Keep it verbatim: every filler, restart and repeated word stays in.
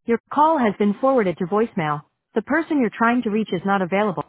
Your call has been forwarded to voicemail. The person you're trying to reach is not available.